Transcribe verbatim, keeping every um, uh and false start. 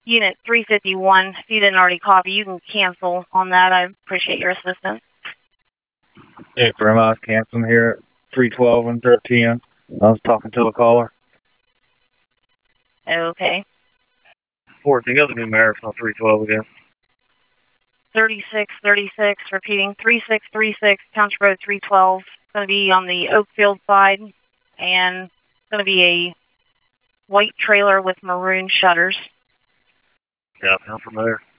Unit three fifty-one, if you didn't already copy, you can cancel on that. I appreciate your assistance. Hey, Grim, I was canceling here at three twelve and thirteen. I was talking to a caller. Okay. Fourth, you got the numerics on three twelve again. thirty-six thirty-six, repeating, three six three six, Township Road three twelve. It's going to be on the Oakfield side, and it's going to be a white trailer with maroon shutters. Yeah, I'm familiar.